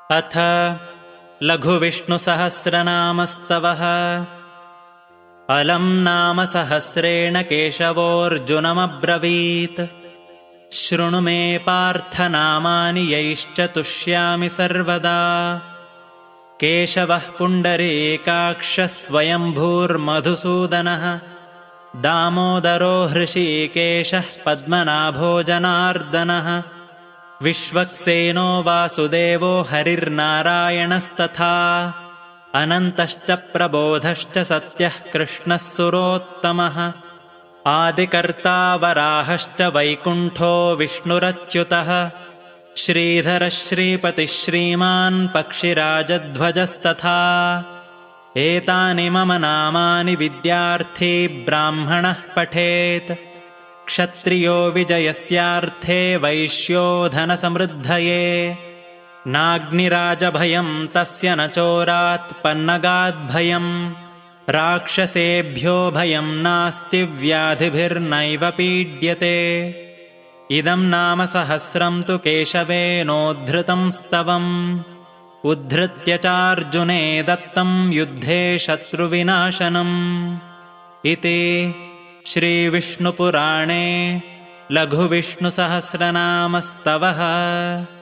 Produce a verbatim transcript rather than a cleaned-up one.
अथ लघुविष्णुसहस्रनामस्तवः। अलम् नाम सहस्रेण केशवोऽर्जुनमब्रवीत्। शृणु मे पार्थनामानि यैश्च तुष्यामि सर्वदा। केशवः पुण्डरीकाक्षः स्वयम्भूर्मधुसूदनः। दामोदरो हृषीकेशः पद्मनाभो जनार्दनः। विश्वक्सेनो वासुदेवो हरिर्नारायणस्तथा। अनन्तश्च प्रबोधश्च सत्यः कृष्णः सुरोत्तमः। आदिकर्ता वराहश्च वैकुण्ठो विष्णुरच्युतः। श्रीधरः श्रीपतिः श्रीमान् पक्षिराजध्वजस्तथा। एतानि मम नामानि विद्यार्थी ब्राह्मणः पठेत्। क्षत्रियो विजयस्यार्थे वैश्यो धनसमृद्धये। नाग्निराजभयम् तस्य न चोरात्पन्नगाद्भयम्। राक्षसेभ्यो भयम् नास्ति व्याधिभिर्नैव पीड्यते। इदम् नाम सहस्रम् तु केशवेनोद्धृतम् स्तवम्। उद्धृत्य चार्जुने दत्तम् युद्धे शत्रुविनाशनम्। इति श्रीविष्णुपुराणे लघुविष्णुसहस्रनामस्तवः।